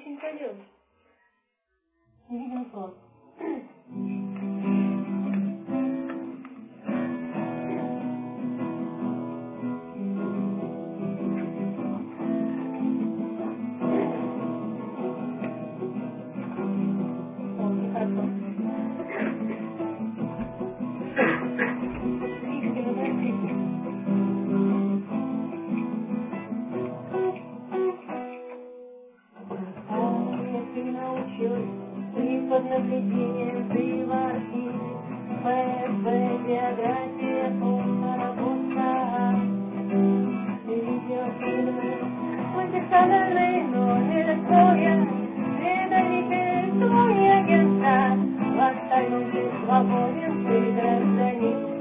очень пойдет. Невидимый фронт. Очень хорошо. Скрипки, ну скрипки. Ты научилась, ты под наблюдением, ты в архиве, ФСБ, география, фоторабота, видеофильмы, профессиональный номер твоя, предатель твой агента, в остальном ты свободен, ты гражданин,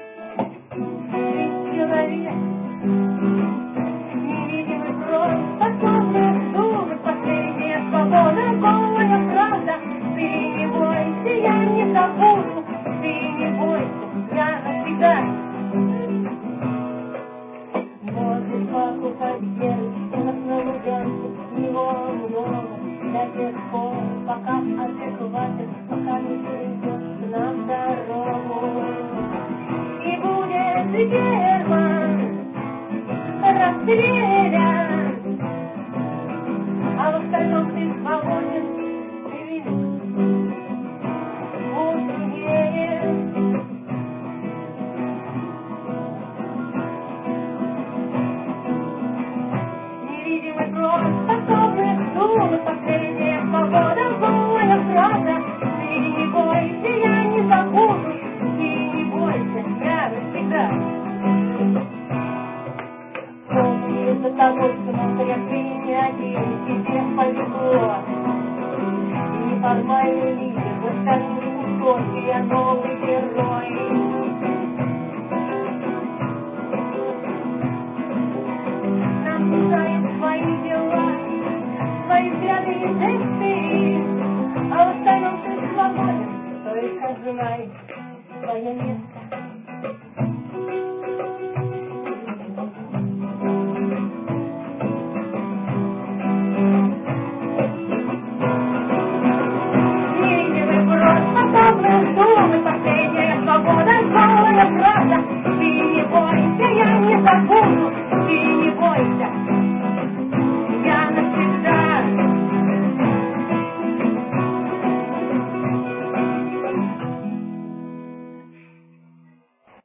ты человек. Невидимый фронт, способный думать, последняя свобода, голая правда. Ты не бойся, я не забуду, ты не бойся, я навсегда. Можешь покупать герб у нас на Луганке, его много, до тех пор, пока адекватен, пока не перейдешь нам дорогу. И будет Герман расстрелян, а в остальном ты свободен, ты видишь, уверен. Невидимый фронт, способный думать, последняя свобода, голая правда. Ты не бойся, я не забуду, ты не бойся, я навсегда. Помни за тобой, смотря ты не один, тебе повезло. Неформальный лидер, в остальных утопия, новый герой. Нам мешают свои дела, свои взгляды и жесты, а в остальном ты свободен, только знай свое место.